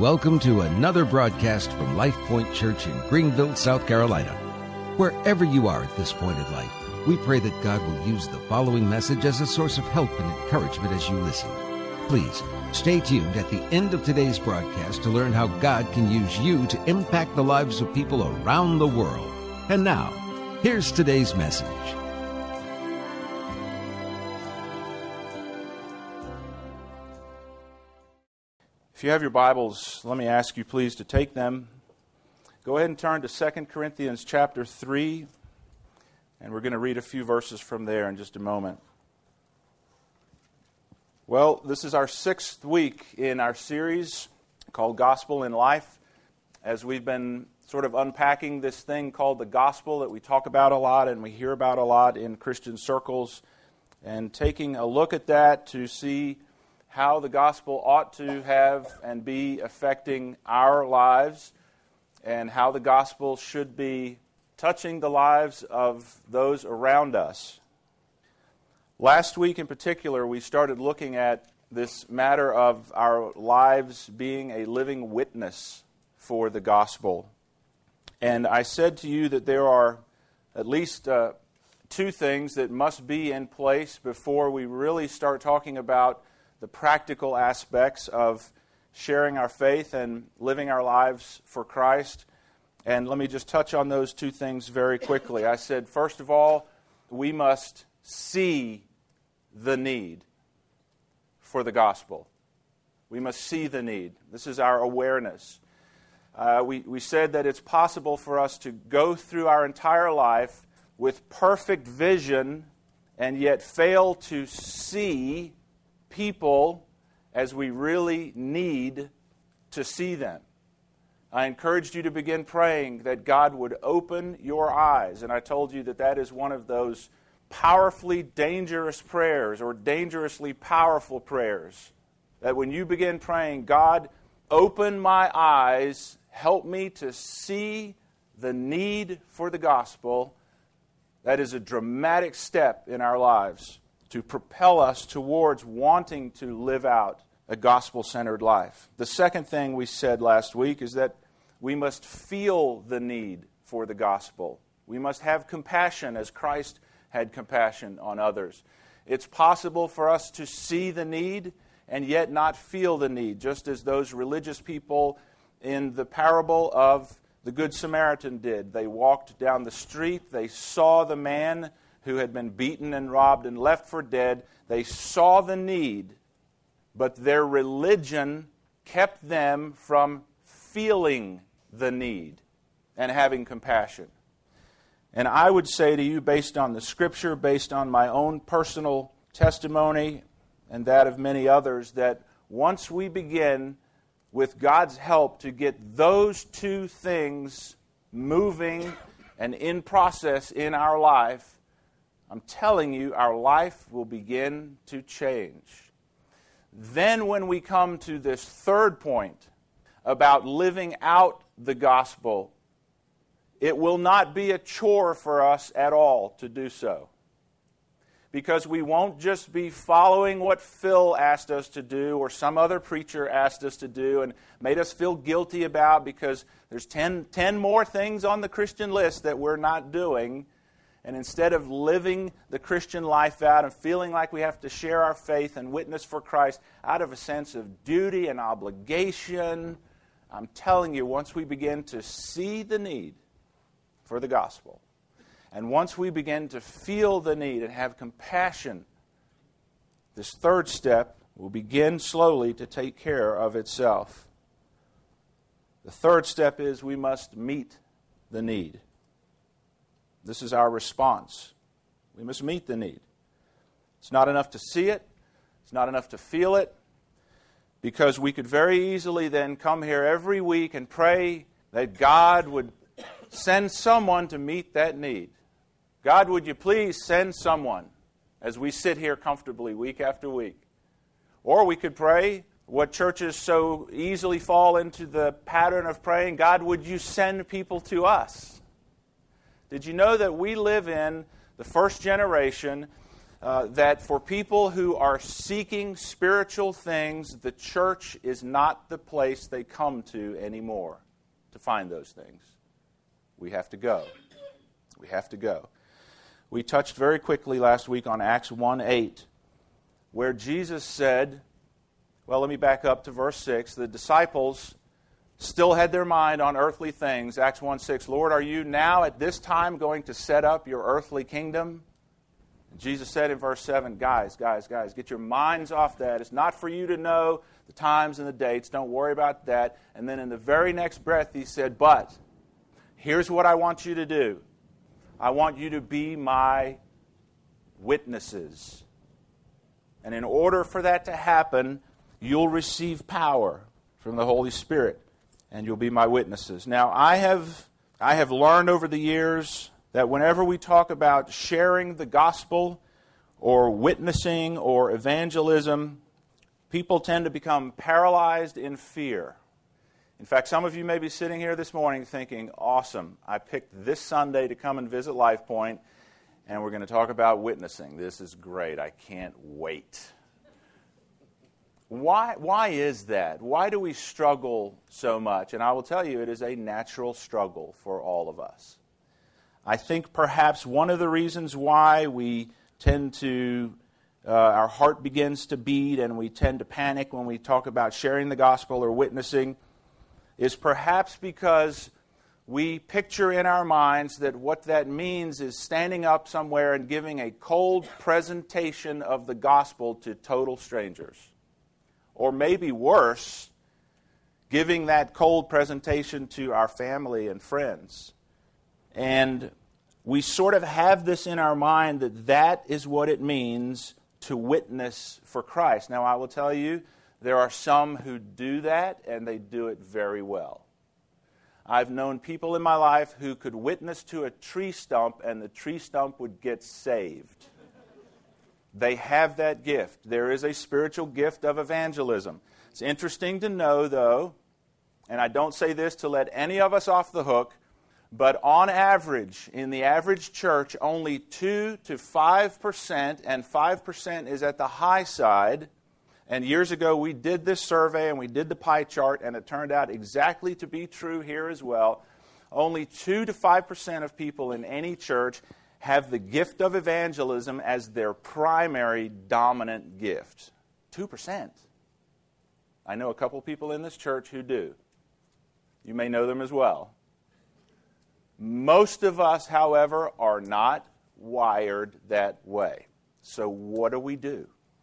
welcome to another broadcast from Life Point Church in Greenville, South Carolina. Wherever you are at this point in life, we pray that God will use the following message as a source of help and encouragement as you listen. Please stay tuned at the end of today's broadcast to learn how God can use you to impact the lives of people around the world. And now, here's today's message. If you have your Bibles, let me ask you please to take them. Go ahead and turn to 2 Corinthians chapter 3, and we're going to read a few verses from there in just a moment. Well, this is our 6th week in our series called Gospel in Life, as we've been sort of unpacking this thing called the gospel that we talk about a lot and we hear about a lot in Christian circles, and taking a look at that to see how the gospel ought to have and be affecting our lives, and how the gospel should be touching the lives of those around us. Last week in particular, we started looking at this matter of our lives being a living witness for the gospel. And I said to you that there are at least two things that must be in place before we really start talking about the practical aspects of sharing our faith and living our lives for Christ. And let me just touch on those two things very quickly. I said, first of all, we must see the need for the gospel. We must see the need. This is our awareness. We said that it's possible for us to go through our entire life with perfect vision and yet fail to see people as we really need to see them. I encouraged you to begin praying that God would open your eyes, and I told you that that is one of those powerfully dangerous prayers, or dangerously powerful prayers, that when you begin praying, God, open my eyes, help me to see the need for the gospel, that is a dramatic step in our lives to propel us towards wanting to live out a gospel-centered life. The second thing we said last week is that we must feel the need for the gospel. We must have compassion as Christ had compassion on others. It's possible for us to see the need and yet not feel the need, just as those religious people in the parable of the Good Samaritan did. They walked down the street, they saw the man who had been beaten and robbed and left for dead. They saw the need, but their religion kept them from feeling the need and having compassion. And I would say to you, based on the Scripture, based on my own personal testimony and that of many others, that once we begin, with God's help, to get those two things moving and in process in our life, I'm telling you, our life will begin to change. Then when we come to this third point about living out the gospel, it will not be a chore for us at all to do so. Because we won't just be following what Phil asked us to do or some other preacher asked us to do and made us feel guilty about because there's 10 more things on the Christian list that we're not doing. And instead of living the Christian life out and feeling like we have to share our faith and witness for Christ out of a sense of duty and obligation, I'm telling you, once we begin to see the need for the gospel, and once we begin to feel the need and have compassion, this third step will begin slowly to take care of itself. The third step is we must meet the need. This is our response. We must meet the need. It's not enough to see it. It's not enough to feel it. Because we could very easily then come here every week and pray that God would send someone to meet that need. God, would you please send someone as we sit here comfortably week after week? Or we could pray what churches so easily fall into the pattern of praying, God, would you send people to us? Did you know that we live in the first generation that for people who are seeking spiritual things, the church is not the place they come to anymore to find those things. We have to go. We have to go. We touched very quickly last week on Acts 1:8, where Jesus said, well, let me back up to verse 6. The disciples still had their mind on earthly things. Acts 1:6, Lord, are you now at this time going to set up your earthly kingdom? Jesus said in verse 7, guys, get your minds off that. It's not for you to know the times and the dates. Don't worry about that. And then in the very next breath, he said, but here's what I want you to do. I want you to be my witnesses. And in order for that to happen, you'll receive power from the Holy Spirit, and you'll be my witnesses. Now, I have learned over the years that whenever we talk about sharing the gospel or witnessing or evangelism, people tend to become paralyzed in fear. In fact, some of you may be sitting here this morning thinking, awesome, I picked this Sunday to come and visit Life Point, and we're going to talk about witnessing. This is great. I can't wait. Why is that? Why do we struggle so much? And I will tell you, it is a natural struggle for all of us. I think perhaps one of the reasons why we tend to, our heart begins to beat and we tend to panic when we talk about sharing the gospel or witnessing is perhaps because we picture in our minds that what that means is standing up somewhere and giving a cold presentation of the gospel to total strangers. Or maybe worse, giving that cold presentation to our family and friends. And we sort of have this in our mind that that is what it means to witness for Christ. Now, I will tell you, there are some who do that, and they do it very well. I've known people in my life who could witness to a tree stump, and the tree stump would get saved. They have that gift. There is a spiritual gift of evangelism. It's interesting to know, though, and I don't say this to let any of us off the hook, but on average, in the average church, only 2 to 5%, and 5% is at the high side. And years ago, we did this survey and we did the pie chart, and it turned out exactly to be true here as well. Only 2 to 5% of people in any church have the gift of evangelism as their primary dominant gift. 2%. I know a couple people in this church who do. You may know them as well. Most of us, however, are not wired that way. So what do we do?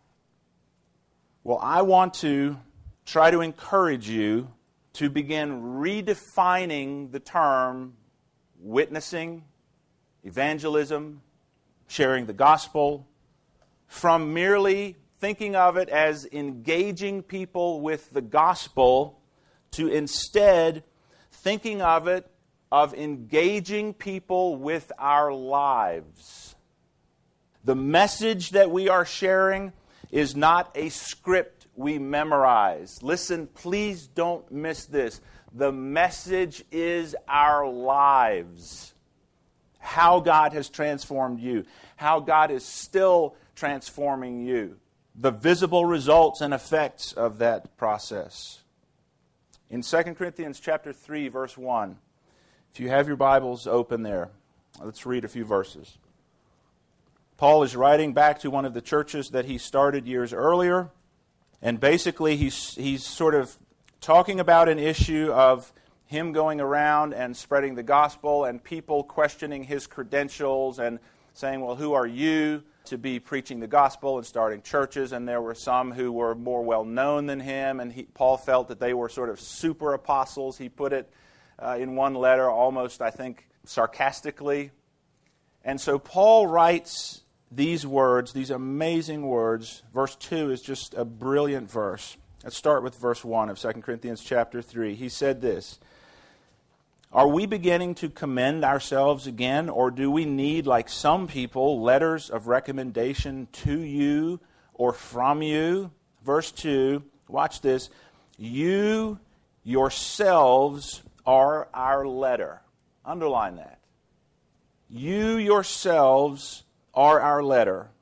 Well, I want to try to encourage you to begin redefining the term witnessing, evangelism, sharing the gospel, from merely thinking of it as engaging people with the gospel to instead thinking of it of engaging people with our lives. The message that we are sharing is not a script we memorize. Listen, please don't miss this. The message is our lives. How God has transformed you. How God is still transforming you. The visible results and effects of that process. In 2 Corinthians chapter 3, verse 1, if you have your Bibles open there, let's read a few verses. Paul is writing back to one of the churches that he started years earlier, and basically he's sort of talking about an issue of him going around and spreading the gospel and people questioning his credentials and saying, well, who are you to be preaching the gospel and starting churches? And there were some who were more well-known than him, and Paul felt that they were sort of super apostles. He put it in one letter almost, I think, sarcastically. And so Paul writes these words, these amazing words. Verse 2 is just a brilliant verse. Let's start with verse 1 of 2 Corinthians chapter 3. He said this, "Are we beginning to commend ourselves again, or do we need, like some people, letters of recommendation to you or from you?" Verse 2, watch this. "You yourselves are our letter." Underline that. You yourselves are our letter,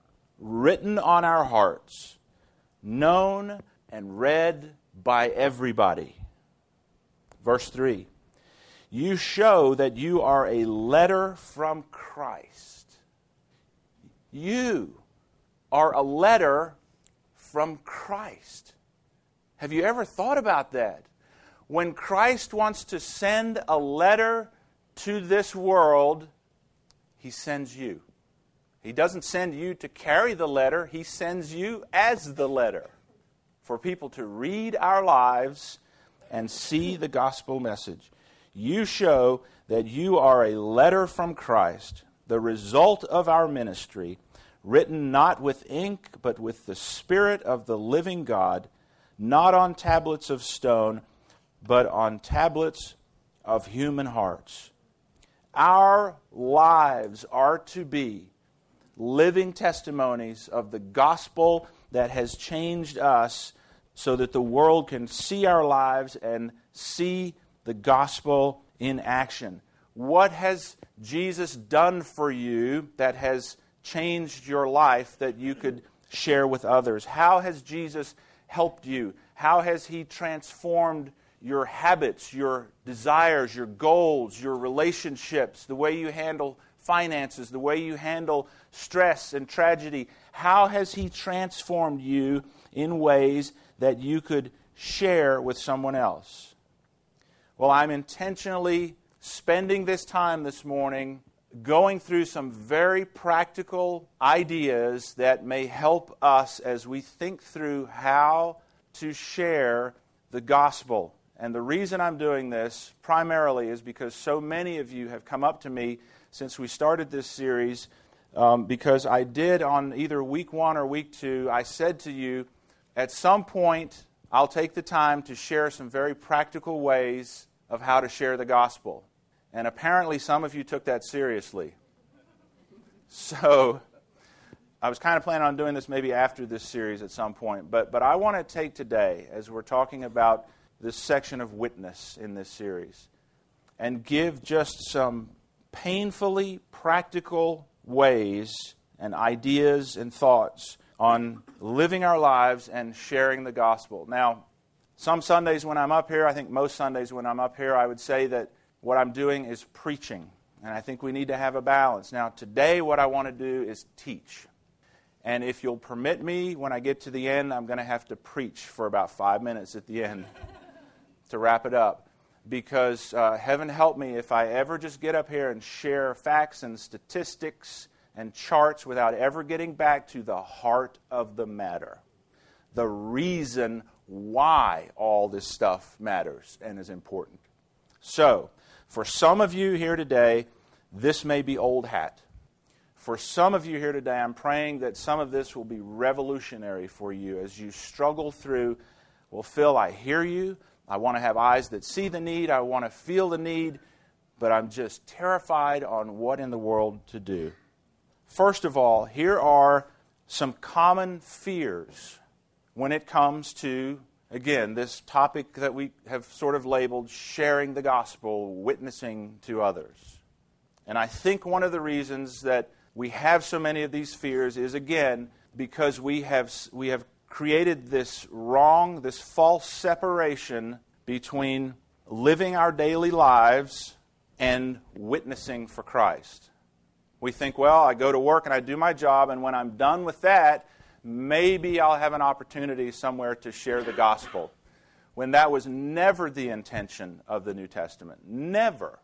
written on our hearts, known and read by everybody. Verse 3, you show that you are a letter from Christ. You are a letter from Christ. Have you ever thought about that? When Christ wants to send a letter to this world, He sends you. He doesn't send you to carry the letter. He sends you as the letter for people to read our lives and see the gospel message. You show that you are a letter from Christ, the result of our ministry, written not with ink, but with the Spirit of the living God, not on tablets of stone, but on tablets of human hearts. Our lives are to be living testimonies of the gospel that has changed us so that the world can see our lives and see the gospel in action. What has Jesus done for you that has changed your life that you could share with others? How has Jesus helped you? How has He transformed your habits, your desires, your goals, your relationships, the way you handle finances, the way you handle stress and tragedy? How has He transformed you in ways that you could share with someone else? Well, I'm intentionally spending this time this morning going through some very practical ideas that may help us as we think through how to share the gospel. And the reason I'm doing this primarily is because so many of you have come up to me since we started this series, because I did on either week 1 or week 2, I said to you, at some point, I'll take the time to share some very practical ways of how to share the gospel. And apparently some of you took that seriously. So I was kind of planning on doing this maybe after this series at some point. But I want to take today, as we're talking about this section of witness in this series, and give just some painfully practical ways and ideas and thoughts on living our lives and sharing the gospel. Now, some Sundays when I'm up here, I think most Sundays when I'm up here, I would say that what I'm doing is preaching. And I think we need to have a balance. Now, today what I want to do is teach. And if you'll permit me, when I get to the end, I'm going to have to preach for about 5 minutes at the end to wrap it up. Because heaven help me if I ever just get up here and share facts and statistics and charts without ever getting back to the heart of the matter. The reason why all this stuff matters and is important. So, for some of you here today, this may be old hat. For some of you here today, I'm praying that some of this will be revolutionary for you as you struggle through, well, Phil, I hear you. I want to have eyes that see the need. I want to feel the need. But I'm just terrified on what in the world to do. First of all, here are some common fears when it comes to, again, this topic that we have sort of labeled sharing the gospel, witnessing to others. And I think one of the reasons that we have so many of these fears is, again, because we have created this wrong, this false separation between living our daily lives and witnessing for Christ. We think, well, I go to work and I do my job, and when I'm done with that, maybe I'll have an opportunity somewhere to share the gospel. When that was never the intention of the New Testament. Never.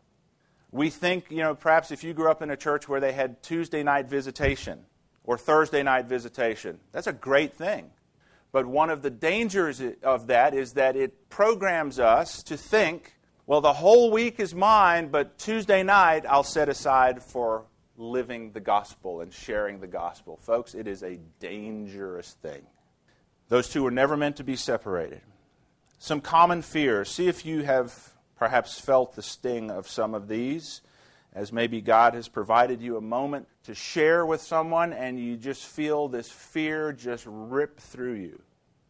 We think, perhaps if you grew up in a church where they had Tuesday night visitation or Thursday night visitation, that's a great thing. But one of the dangers of that is that it programs us to think, well, the whole week is mine, but Tuesday night I'll set aside for living the gospel and sharing the gospel. Folks, it is a dangerous thing. Those two were never meant to be separated. Some common fears. See if you have perhaps felt the sting of some of these, as maybe God has provided you a moment to share with someone and you just feel this fear just rip through you.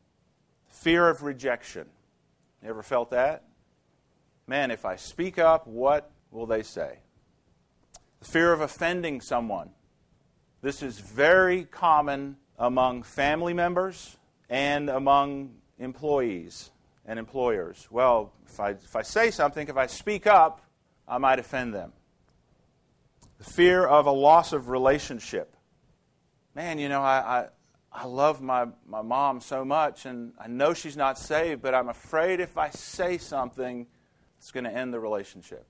Fear of rejection. You ever felt that? Man, if I speak up, what will they say? The fear of offending someone. This is very common among family members and among employees and employers. Well, if I say something, if I speak up, I might offend them. The fear of a loss of relationship. Man, I love my mom so much, and I know she's not saved, but I'm afraid if I say something, it's going to end the relationship.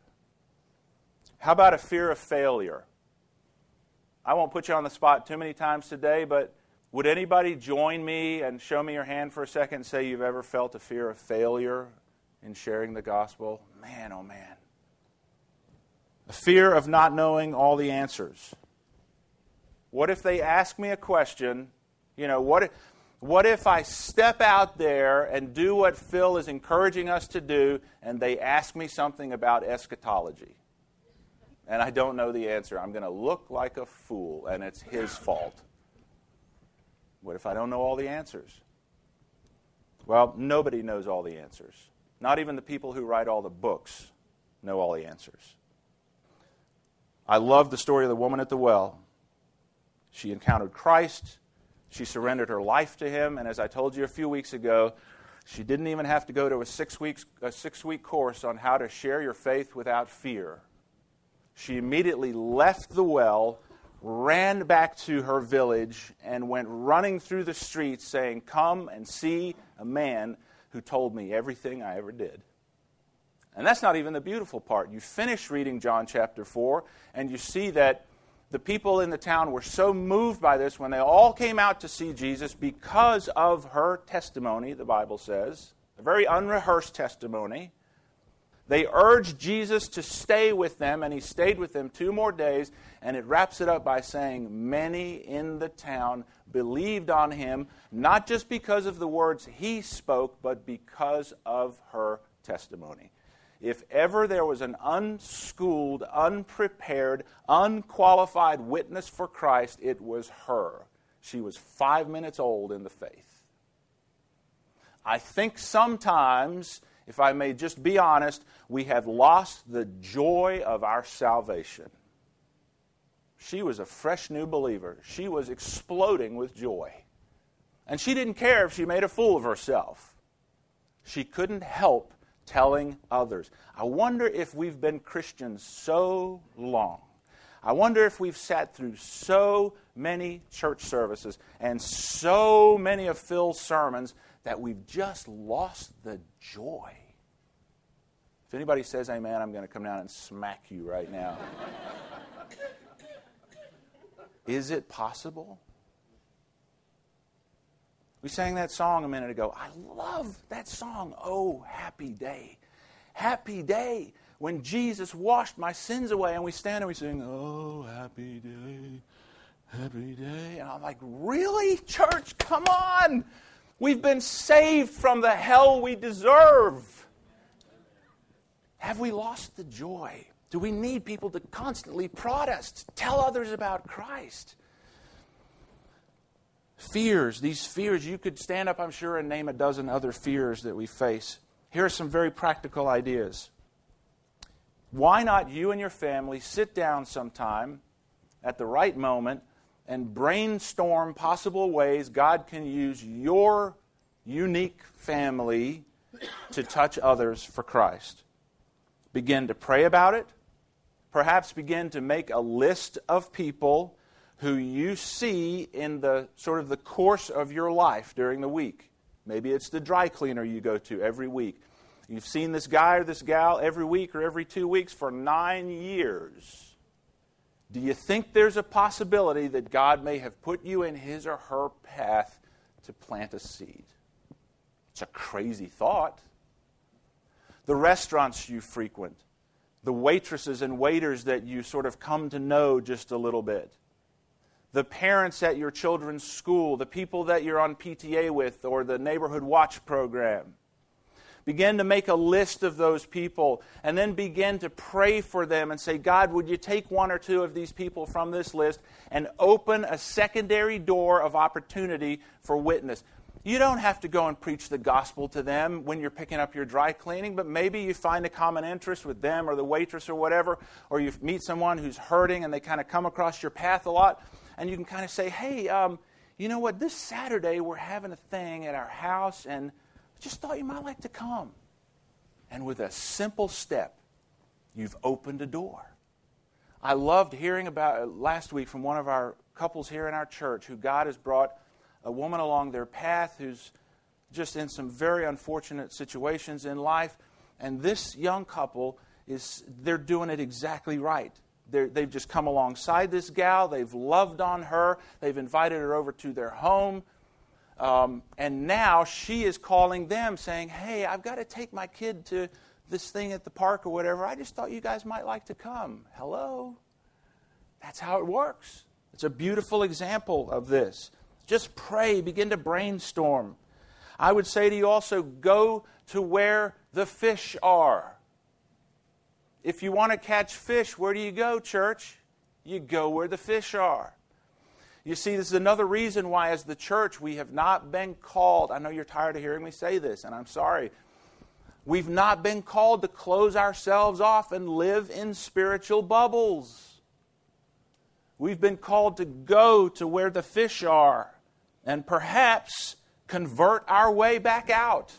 How about a fear of failure? I won't put you on the spot too many times today, but would anybody join me and show me your hand for a second and say you've ever felt a fear of failure in sharing the gospel? Man, oh man. A fear of not knowing all the answers. What if they ask me a question? What if I step out there and do what Phil is encouraging us to do, and they ask me something about eschatology? And I don't know the answer. I'm going to look like a fool, and it's his fault. What if I don't know all the answers? Well, nobody knows all the answers. Not even the people who write all the books know all the answers. I love the story of the woman at the well. She encountered Christ. She surrendered her life to Him. And as I told you a few weeks ago, she didn't even have to go to a six-week course on how to share your faith without fear. She immediately left the well, ran back to her village, and went running through the streets saying, "Come and see a man who told me everything I ever did." And that's not even the beautiful part. You finish reading John chapter 4, and you see that the people in the town were so moved by this when they all came out to see Jesus because of her testimony, the Bible says, a very unrehearsed testimony. They urged Jesus to stay with them, and He stayed with them 2 more days, and it wraps it up by saying, many in the town believed on Him, not just because of the words He spoke, but because of her testimony. If ever there was an unschooled, unprepared, unqualified witness for Christ, it was her. She was 5 minutes old in the faith. I think sometimes, if I may just be honest, we have lost the joy of our salvation. She was a fresh new believer. She was exploding with joy. And she didn't care if she made a fool of herself. She couldn't help telling others. I wonder if we've been Christians so long. I wonder if we've sat through so many church services and so many of Phil's sermons that we've just lost the joy. If anybody says amen, I'm going to come down and smack you right now. Is it possible? We sang that song a minute ago. I love that song, "Oh, happy day." Happy day when Jesus washed my sins away. And we stand and we sing, "Oh, happy day, happy day." And I'm like, really, church? Come on. We've been saved from the hell we deserve. Have we lost the joy? Do we need people to constantly prod us, to tell others about Christ? Fears, these fears, you could stand up, I'm sure, and name a dozen other fears that we face. Here are some very practical ideas. Why not you and your family sit down sometime at the right moment and brainstorm possible ways God can use your unique family to touch others for Christ? Begin to pray about it. Perhaps begin to make a list of people who you see in the sort of the course of your life during the week. Maybe it's the dry cleaner you go to every week. You've seen this guy or this gal every week or every 2 weeks for 9 years. Do you think there's a possibility that God may have put you in his or her path to plant a seed? It's a crazy thought. The restaurants you frequent, the waitresses and waiters that you sort of come to know just a little bit, the parents at your children's school, the people that you're on PTA with or the neighborhood watch program. Begin to make a list of those people and then begin to pray for them and say, God, would you take 1 or 2 of these people from this list and open a secondary door of opportunity for witness? You don't have to go and preach the gospel to them when you're picking up your dry cleaning, but maybe you find a common interest with them or the waitress or whatever, or you meet someone who's hurting and they kind of come across your path a lot. And you can kind of say, hey, you know what, this Saturday we're having a thing at our house, and I just thought you might like to come. And with a simple step, you've opened a door. I loved hearing about last week from one of our couples here in our church who God has brought a woman along their path who's just in some very unfortunate situations in life. And this young couple, they're doing it exactly right. They've just come alongside this gal. They've loved on her. They've invited her over to their home. And now she is calling them saying, hey, I've got to take my kid to this thing at the park or whatever. I just thought you guys might like to come. Hello? That's how it works. It's a beautiful example of this. Just pray. Begin to brainstorm. I would say to you also, go to where the fish are. If you want to catch fish, where do you go, church? You go where the fish are. You see, this is another reason why as the church we have not been called. I know you're tired of hearing me say this, and I'm sorry. We've not been called to close ourselves off and live in spiritual bubbles. We've been called to go to where the fish are and perhaps convert our way back out.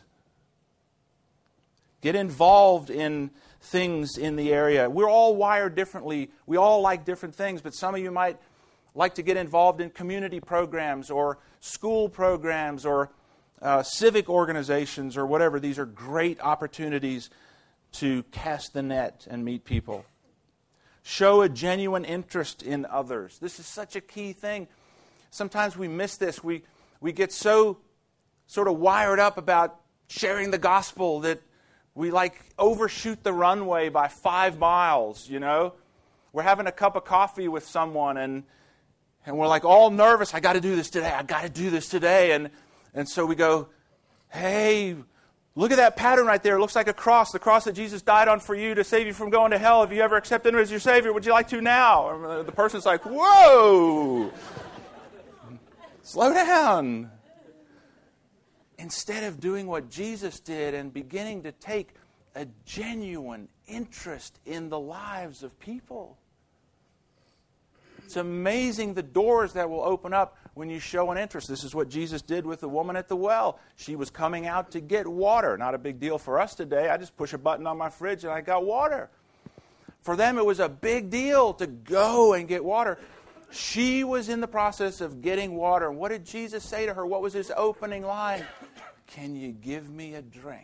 Get involved in things in the area. We're all wired differently. We all like different things, but some of you might like to get involved in community programs or school programs or civic organizations or whatever. These are great opportunities to cast the net and meet people. Show a genuine interest in others. This is such a key thing. Sometimes we miss this. We get sort of wired up about sharing the gospel that we overshoot the runway by 5 miles, you know. We're having a cup of coffee with someone and we're all nervous. I got to do this today. I got to do this today. And so we go, hey, look at that pattern right there. It looks like a cross. The cross that Jesus died on for you to save you from going to hell. Have you ever accepted Him as your Savior? Would you like to now? And the person's like, whoa, slow down. Instead of doing what Jesus did and beginning to take a genuine interest in the lives of people. It's amazing the doors that will open up when you show an interest. This is what Jesus did with the woman at the well. She was coming out to get water. Not a big deal for us today. I just push a button on my fridge and I got water. For them, it was a big deal to go and get water. She was in the process of getting water. And what did Jesus say to her? What was His opening line? Can you give me a drink?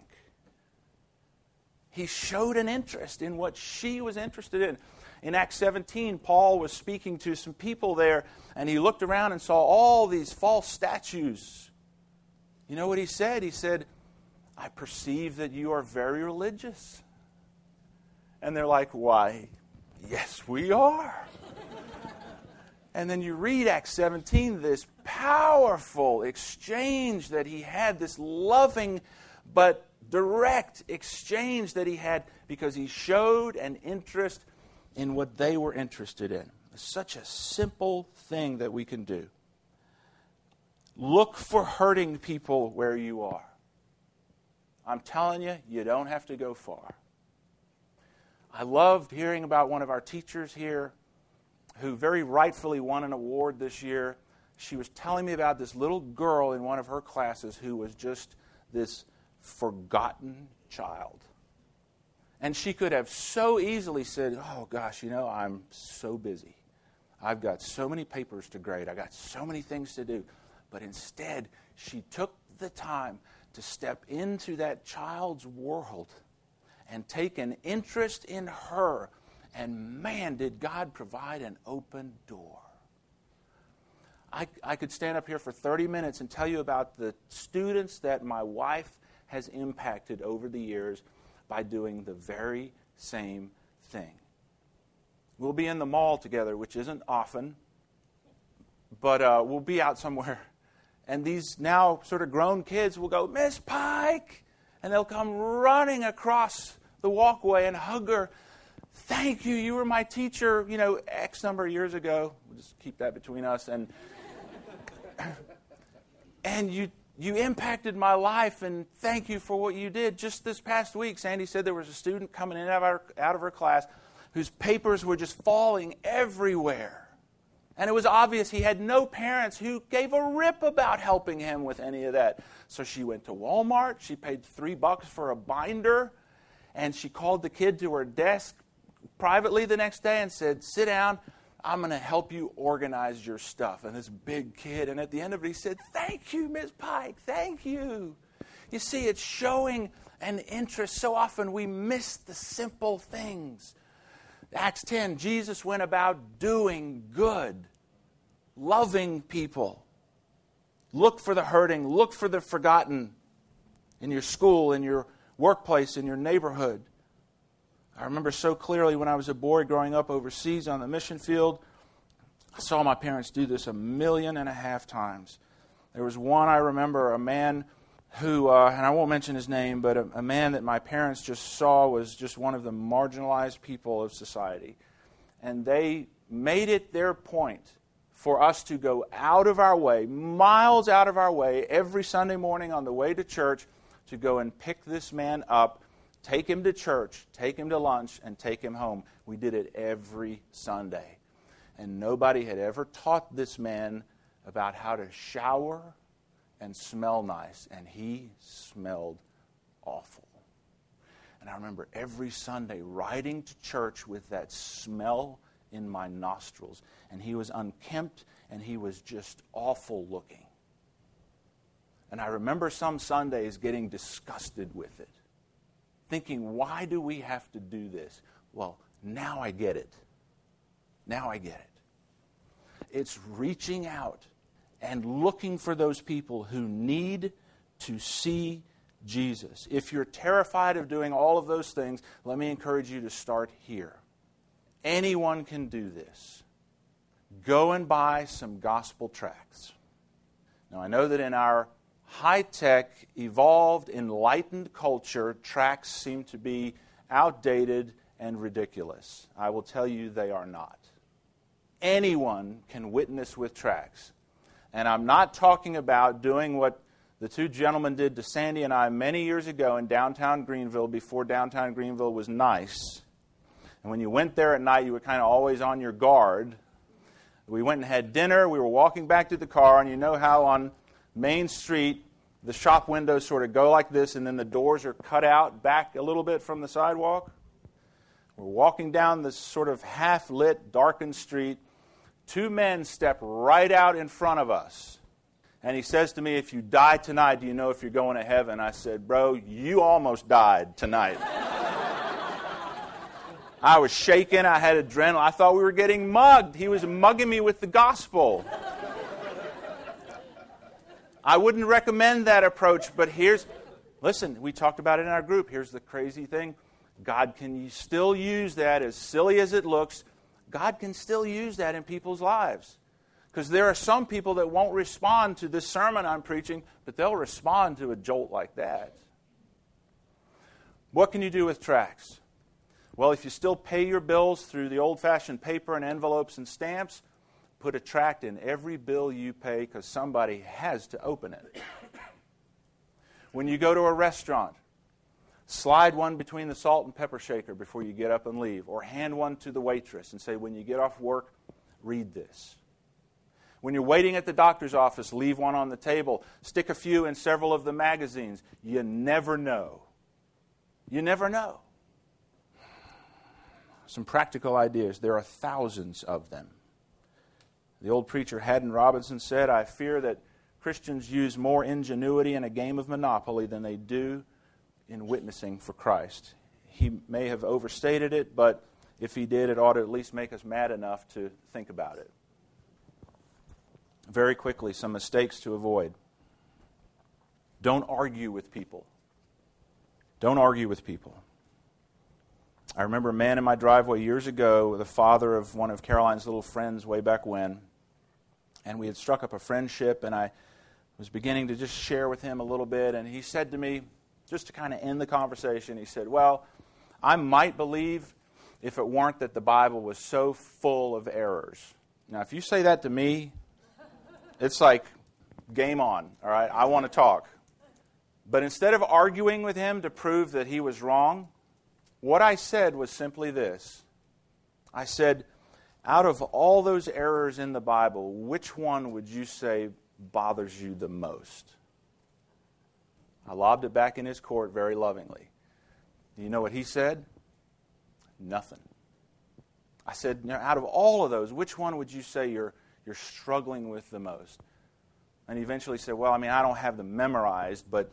He showed an interest in what she was interested in. In Acts 17, Paul was speaking to some people there, and he looked around and saw all these false statues. You know what he said? He said, I perceive that you are very religious. And they're like, why, yes, we are. And then you read Acts 17, this powerful exchange that he had, this loving but direct exchange that he had because he showed an interest in what they were interested in. It's such a simple thing that we can do. Look for hurting people where you are. I'm telling you, you don't have to go far. I loved hearing about one of our teachers here who very rightfully won an award this year. She was telling me about this little girl in one of her classes who was just this forgotten child. And she could have so easily said, oh gosh, I'm so busy. I've got so many papers to grade. I've got so many things to do. But instead, she took the time to step into that child's world and take an interest in her. And man, did God provide an open door. I could stand up here for 30 minutes and tell you about the students that my wife has impacted over the years by doing the very same thing. We'll be in the mall together, which isn't often, but we'll be out somewhere. And these now sort of grown kids will go, Miss Pike! And they'll come running across the walkway and hug her. Thank you, you were my teacher, X number of years ago. We'll just keep that between us. And you impacted my life, and thank you for what you did. Just this past week, Sandy said there was a student coming in out of her class whose papers were just falling everywhere. And it was obvious he had no parents who gave a rip about helping him with any of that. So she went to Walmart. She paid $3 for a binder. And she called the kid to her desk privately the next day and said, "Sit down. I'm going to help you organize your stuff." And this big kid, and at the end of it, he said, "Thank you, Miss Pike. Thank you." You see, it's showing an interest. So often we miss the simple things. Acts 10, Jesus went about doing good, loving people. Look for the hurting. Look for the forgotten in your school, in your workplace, in your neighborhood. I remember so clearly when I was a boy growing up overseas on the mission field, I saw my parents do this 1.5 million times. There was one I remember, a man who, and I won't mention his name, but a man that my parents just saw was just one of the marginalized people of society. And they made it their point for us to go out of our way, miles out of our way, every Sunday morning on the way to church to go and pick this man up, take him to church, take him to lunch, and take him home. We did it every Sunday. And nobody had ever taught this man about how to shower and smell nice. And he smelled awful. And I remember every Sunday riding to church with that smell in my nostrils. And he was unkempt, and he was just awful looking. And I remember some Sundays getting disgusted with it, thinking, why do we have to do this? Well, now I get it. Now I get it. It's reaching out and looking for those people who need to see Jesus. If you're terrified of doing all of those things, let me encourage you to start here. Anyone can do this. Go and buy some gospel tracts. Now, I know that in our high-tech, evolved, enlightened culture, tracts seem to be outdated and ridiculous. I will tell you they are not. Anyone can witness with tracts. And I'm not talking about doing what the two gentlemen did to Sandy and I many years ago in downtown Greenville, before downtown Greenville was nice. And when you went there at night, you were kind of always on your guard. We went and had dinner. We were walking back to the car, and you know how on Main Street, the shop windows sort of go like this, and then the doors are cut out back a little bit from the sidewalk. We're walking down this sort of half-lit, darkened street. Two men step right out in front of us. And he says to me, "If you die tonight, do you know if you're going to heaven?" I said, "Bro, you almost died tonight." I was shaking. I had adrenaline. I thought we were getting mugged. He was mugging me with the gospel. I wouldn't recommend that approach, but listen, we talked about it in our group. Here's the crazy thing. God can still use that, as silly as it looks. God can still use that in people's lives. Because there are some people that won't respond to this sermon I'm preaching, but they'll respond to a jolt like that. What can you do with tracts? Well, if you still pay your bills through the old-fashioned paper and envelopes and stamps, put a tract in every bill you pay, because somebody has to open it. When you go to a restaurant, slide one between the salt and pepper shaker before you get up and leave, or hand one to the waitress and say, "When you get off work, read this." When you're waiting at the doctor's office, leave one on the table. Stick a few in several of the magazines. You never know. You never know. Some practical ideas. There are thousands of them. The old preacher Haddon Robinson said, "I fear that Christians use more ingenuity in a game of Monopoly than they do in witnessing for Christ." He may have overstated it, but if he did, it ought to at least make us mad enough to think about it. Very quickly, some mistakes to avoid. Don't argue with people. Don't argue with people. I remember a man in my driveway years ago, the father of one of Caroline's little friends way back when, and we had struck up a friendship, and I was beginning to just share with him a little bit, and he said to me, just to kind of end the conversation, he said, "Well, I might believe if it weren't that the Bible was so full of errors." Now, if you say that to me, it's like game on, all right? I want to talk. But instead of arguing with him to prove that he was wrong, what I said was simply this. I said, Out of all those errors in the Bible, which one would you say bothers you the most? I lobbed it back in his court very lovingly. Do you know what he said? Nothing. I said, out of all of those, which one would you say you're struggling with the most? And he eventually said, well, I don't have them memorized, but,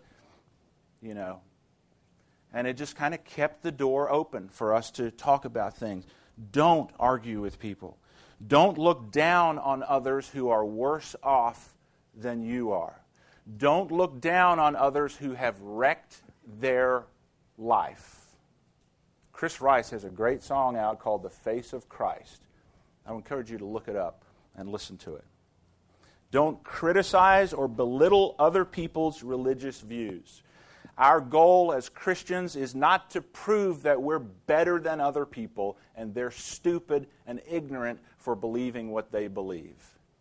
And it just kind of kept the door open for us to talk about things. Don't argue with people. Don't look down on others who are worse off than you are. Don't look down on others who have wrecked their life. Chris Rice has a great song out called The Face of Christ. I would encourage you to look it up and listen to it. Don't criticize or belittle other people's religious views. Our goal as Christians is not to prove that we're better than other people and they're stupid and ignorant for believing what they believe.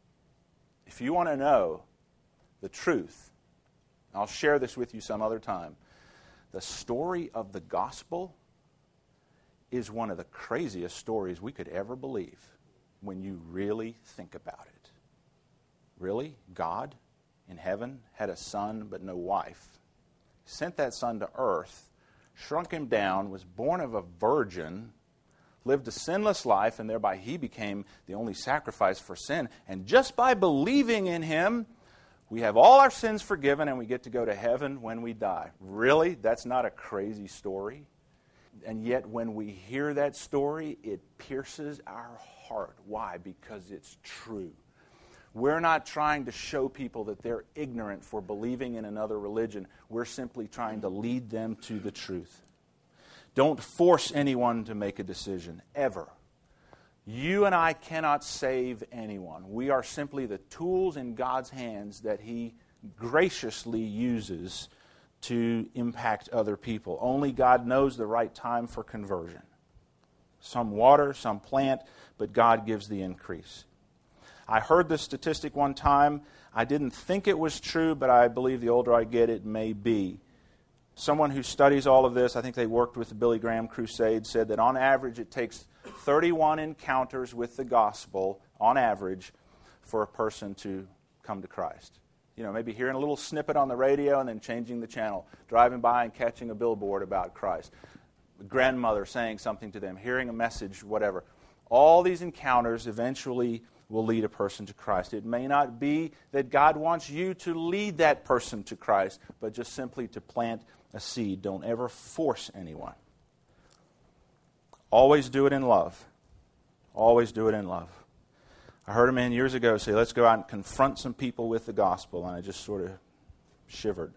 If you want to know the truth, I'll share this with you some other time. The story of the gospel is one of the craziest stories we could ever believe when you really think about it. Really? God in heaven had a son but no wife. Sent that son to earth, shrunk him down, was born of a virgin, lived a sinless life, and thereby he became the only sacrifice for sin. And just by believing in him, we have all our sins forgiven and we get to go to heaven when we die. Really? That's not a crazy story? And yet when we hear that story, it pierces our heart. Why? Because it's true. We're not trying to show people that they're ignorant for believing in another religion. We're simply trying to lead them to the truth. Don't force anyone to make a decision, ever. You and I cannot save anyone. We are simply the tools in God's hands that He graciously uses to impact other people. Only God knows the right time for conversion. Some water, some plant, but God gives the increase. I heard this statistic one time. I didn't think it was true, but I believe the older I get, it may be. Someone who studies all of this, I think they worked with the Billy Graham Crusade, said that on average it takes 31 encounters with the gospel, on average, for a person to come to Christ. Maybe hearing a little snippet on the radio and then changing the channel, driving by and catching a billboard about Christ, a grandmother saying something to them, hearing a message, whatever. All these encounters eventually will lead a person to Christ. It may not be that God wants you to lead that person to Christ, but just simply to plant a seed. Don't ever force anyone. Always do it in love. Always do it in love. I heard a man years ago say, let's go out and confront some people with the gospel, and I just sort of shivered.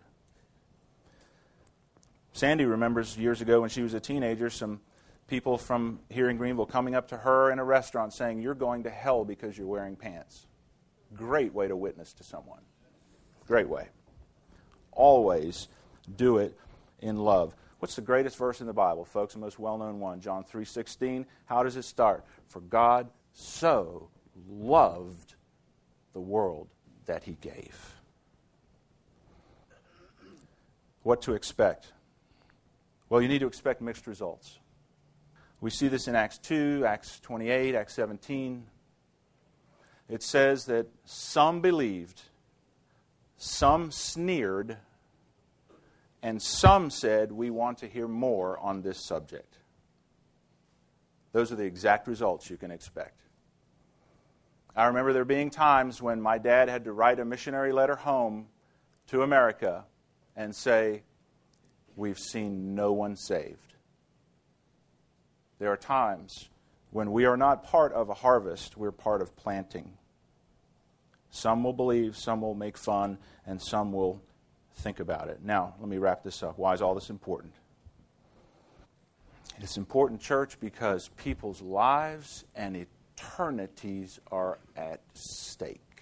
Sandy remembers years ago when she was a teenager, some people from here in Greenville coming up to her in a restaurant saying, you're going to hell because you're wearing pants. Great way to witness to someone. Great way. Always do it in love. What's the greatest verse in the Bible, folks? The most well-known one, John 3:16. How does it start? For God so loved the world that He gave. What to expect? Well, you need to expect mixed results. We see this in Acts 2, Acts 28, Acts 17. It says that some believed, some sneered, and some said, we want to hear more on this subject. Those are the exact results you can expect. I remember there being times when my dad had to write a missionary letter home to America and say, we've seen no one saved. There are times when we are not part of a harvest, we're part of planting. Some will believe, some will make fun, and some will think about it. Now, let me wrap this up. Why is all this important? It's important, church, because people's lives and eternities are at stake.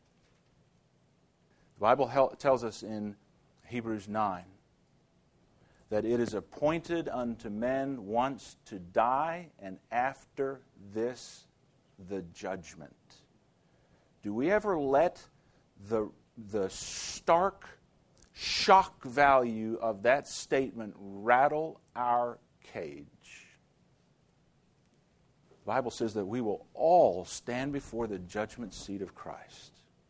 The Bible tells us in Hebrews 9 that it is appointed unto men once to die, and after this, the judgment. Do we ever let the stark shock value of that statement rattle our cage? The Bible says that we will all stand before the judgment seat of Christ.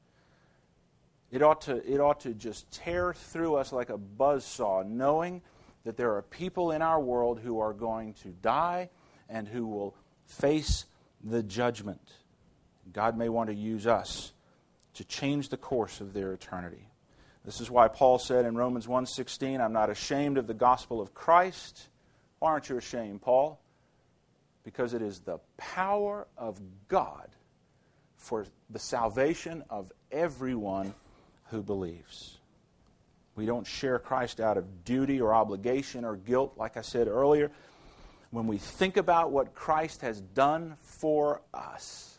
It ought to just tear through us like a buzzsaw, knowing that there are people in our world who are going to die and who will face the judgment. God may want to use us to change the course of their eternity. This is why Paul said in Romans 1:16, I'm not ashamed of the gospel of Christ. Why aren't you ashamed, Paul? Because it is the power of God for the salvation of everyone who believes. We don't share Christ out of duty or obligation or guilt, like I said earlier. When we think about what Christ has done for us,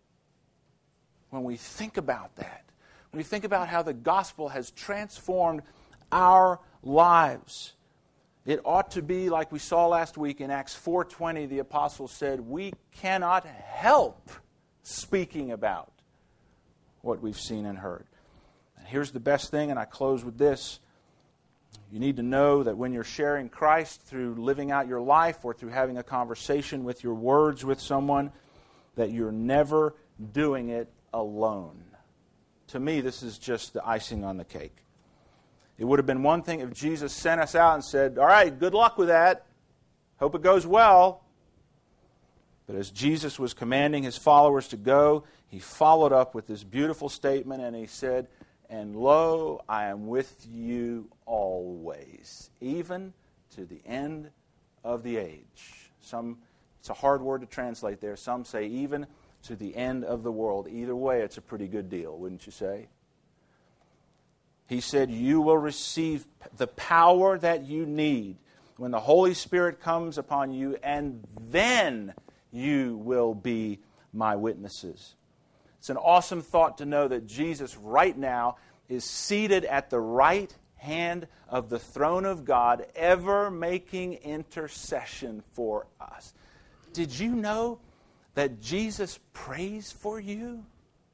when we think about that, when we think about how the gospel has transformed our lives, it ought to be like we saw last week in Acts 4:20, the apostle said, we cannot help speaking about what we've seen and heard. And here's the best thing, and I close with this. You need to know that when you're sharing Christ through living out your life or through having a conversation with your words with someone, that you're never doing it alone. To me, this is just the icing on the cake. It would have been one thing if Jesus sent us out and said, all right, good luck with that. Hope it goes well. But as Jesus was commanding His followers to go, He followed up with this beautiful statement, and He said, and lo, I am with you always, even to the end of the age. It's a hard word to translate there. Some say even to the end of the world. Either way, it's a pretty good deal, wouldn't you say? He said, you will receive the power that you need when the Holy Spirit comes upon you, and then you will be my witnesses. It's an awesome thought to know that Jesus right now is seated at the right hand of the throne of God, ever making intercession for us. Did you know that Jesus prays for you?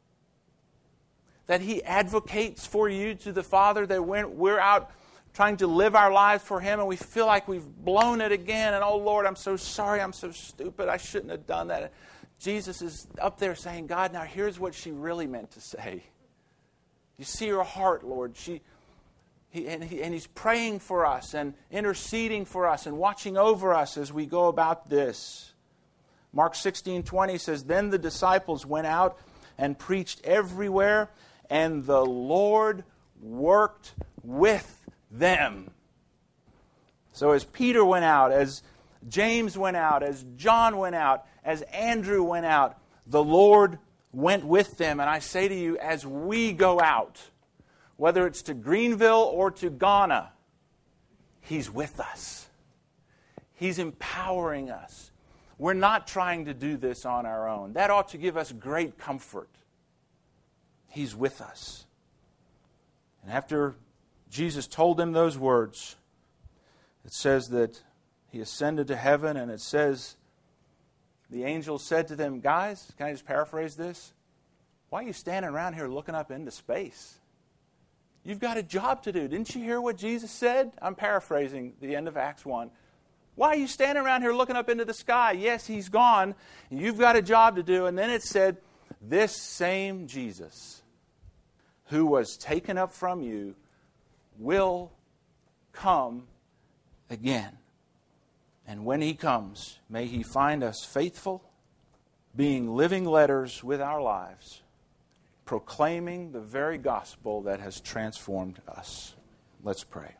That He advocates for you to the Father, that when we're out trying to live our lives for Him and we feel like we've blown it again, and oh Lord, I'm so sorry, I'm so stupid, I shouldn't have done that. Jesus is up there saying, God, now here's what she really meant to say. You see her heart, Lord. He's praying for us and interceding for us and watching over us as we go about this. Mark 16:20 says, then the disciples went out and preached everywhere, and the Lord worked with them. So as Peter went out, as James went out, as John went out, as Andrew went out, the Lord went with them. And I say to you, as we go out, whether it's to Greenville or to Ghana, He's with us. He's empowering us. We're not trying to do this on our own. That ought to give us great comfort. He's with us. And after Jesus told them those words, it says that He ascended to heaven, and it says, the angel said to them, guys, can I just paraphrase this? Why are you standing around here looking up into space? You've got a job to do. Didn't you hear what Jesus said? I'm paraphrasing the end of Acts 1. Why are you standing around here looking up into the sky? Yes, He's gone. You've got a job to do. And then it said, this same Jesus who was taken up from you will come again. And when He comes, may He find us faithful, being living letters with our lives, proclaiming the very gospel that has transformed us. Let's pray.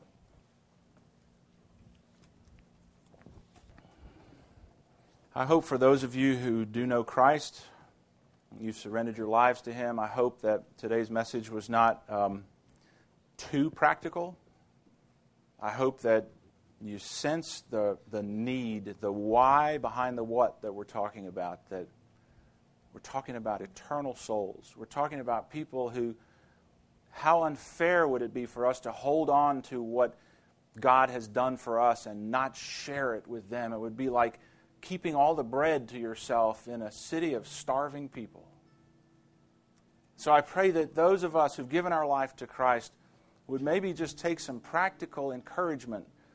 I hope for those of you who do know Christ, you've surrendered your lives to Him, I hope that today's message was not too practical. I hope that you sense the need, the why behind the what that we're talking about, that we're talking about eternal souls. We're talking about people who, how unfair would it be for us to hold on to what God has done for us and not share it with them? It would be like keeping all the bread to yourself in a city of starving people. So I pray that those of us who've given our life to Christ would maybe just take some practical encouragement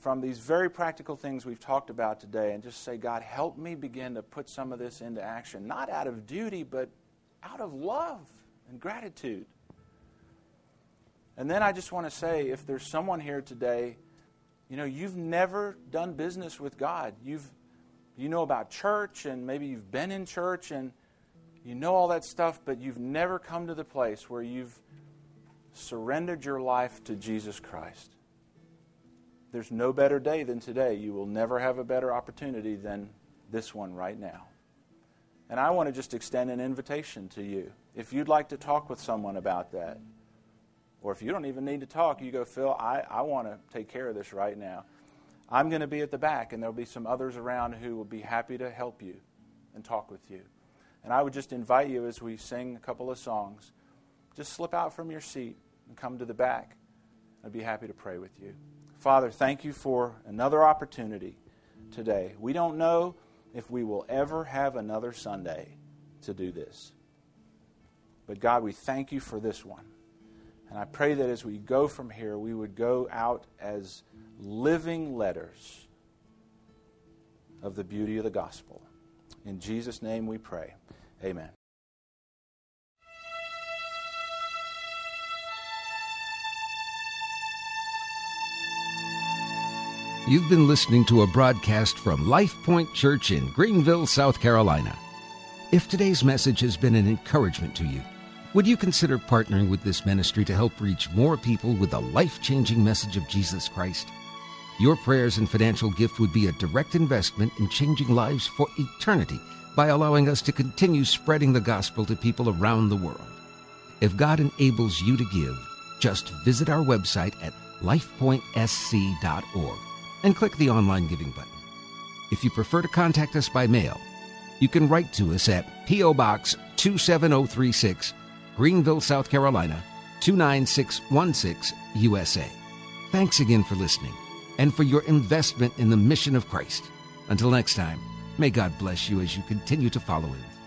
from these very practical things we've talked about today and just say, God, help me begin to put some of this into action, not out of duty, but out of love and gratitude. And then I just want to say, if there's someone here today, you've never done business with God. You know about church, and maybe you've been in church, and you know all that stuff, but you've never come to the place where you've surrendered your life to Jesus Christ. There's no better day than today. You will never have a better opportunity than this one right now. And I want to just extend an invitation to you. If you'd like to talk with someone about that, or if you don't even need to talk, you go, Phil, I want to take care of this right now. I'm going to be at the back, and there'll be some others around who will be happy to help you and talk with you. And I would just invite you, as we sing a couple of songs, just slip out from your seat and come to the back. I'd be happy to pray with you. Father, thank you for another opportunity today. We don't know if we will ever have another Sunday to do this. But God, we thank you for this one. And I pray that as we go from here, we would go out as living letters of the beauty of the gospel. In Jesus' name we pray. Amen. You've been listening to a broadcast from Life Point Church in Greenville, South Carolina. If today's message has been an encouragement to you, would you consider partnering with this ministry to help reach more people with the life-changing message of Jesus Christ? Your prayers and financial gift would be a direct investment in changing lives for eternity by allowing us to continue spreading the gospel to people around the world. If God enables you to give, just visit our website at lifepointsc.org and click the online giving button. If you prefer to contact us by mail, you can write to us at P.O. Box 27036, Greenville, South Carolina, 29616, USA. Thanks again for listening and for your investment in the mission of Christ. Until next time, may God bless you as you continue to follow Him.